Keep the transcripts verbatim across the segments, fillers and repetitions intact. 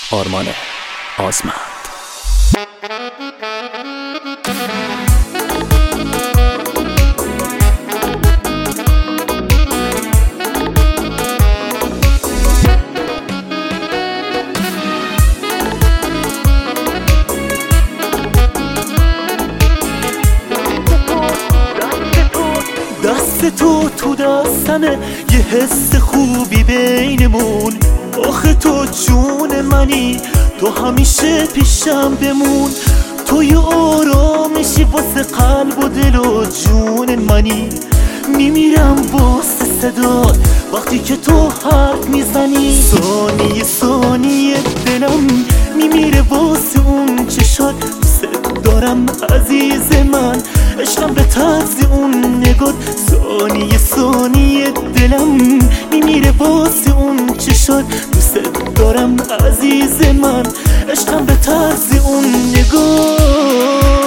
آرمان آزمند. دست تو تو دستمه، یه حس خوبی بینمون. آخه تو جون منی، تو همیشه پیشم بمون. تو یه آرامشی واسه قلب و دل و جون منی. میمیرم واسه صدات وقتی که تو حرف میزنی. ثانیه ثانیه دلم میمیره واسه اون چشات. دوست دارم عزیز من، عشقم به طرز اون نگات. ثانیه ثانیه دلم میمیره واسه اون چشات. دوست دارم عزیز من، عشقم به طرز اون نگات.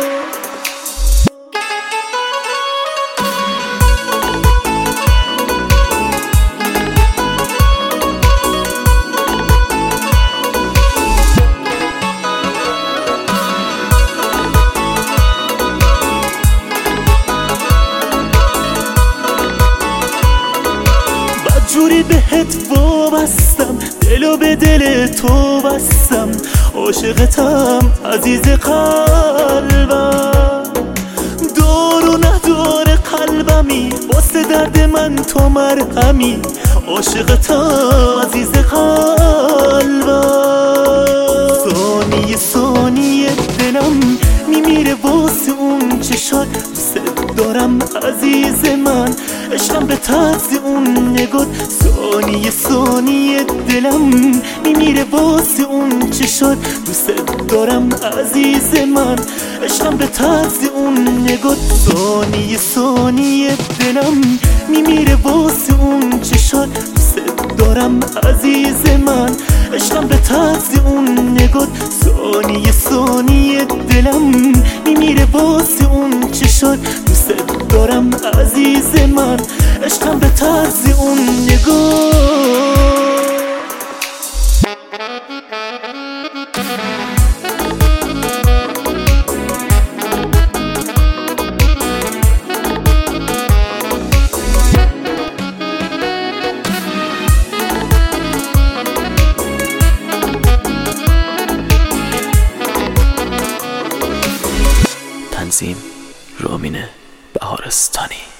جوری بهت وابستم، دلو به دل تو بستم. عاشقتم عزیز قلبم، دار و نداره قلبمی. واسه درد من تو مرهمی. عاشقتم عزیز قلبم. ثانیه ثانیه دلم میمیره واسه اون چشات. دوست دارم عزیز من، عشقم به طرز اون نگات. ثانیه ثانیه دلم میمیره واسه اون چشات. دوست دارم عزیز من، عشقم به طرز اون نگات. ثانیه ثانیه دلم میمیره واسه اون چشات. دوست دارم عزیز من، عشقم به طرز اون نگات. ثانیه ثانیه دلم میمیره واسه اون چشات. دوست دارم عزیز من، عشقم به طرز اون نگات. تنظیم رامین بهارستانی.